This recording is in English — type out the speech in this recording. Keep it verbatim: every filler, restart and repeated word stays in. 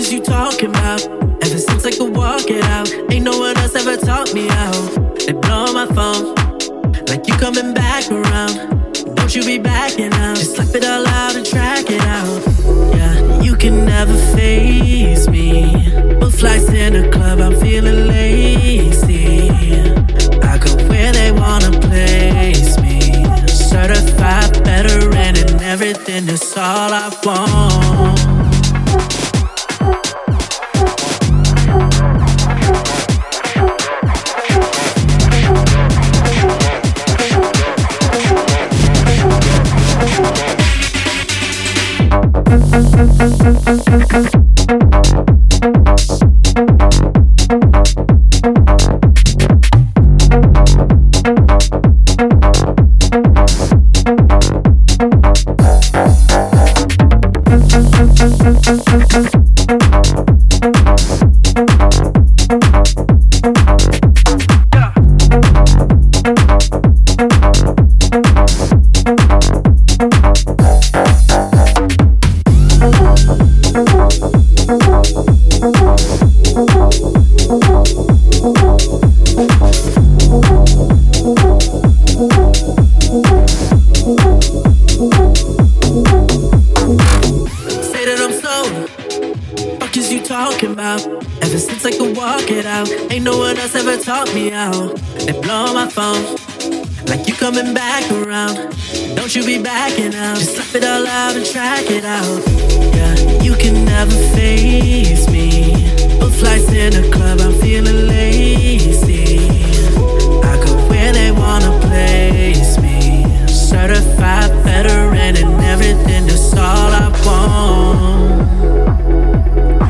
is you talking about? Ever since I could walk it out, ain't no one else ever taught me how. They blow my phone, like you coming back around. Don't you be backing out, just slap it all out and track it out. Yeah, you can never face me. Both flights in the club, I'm feeling lazy. I go where they wanna place me. Certified veteran and everything, that's all I want. Ain't no one else ever taught me how. They blow my phone, like you coming back around. Don't you be backing out, just slap it all out and track it out. Yeah, you can never fade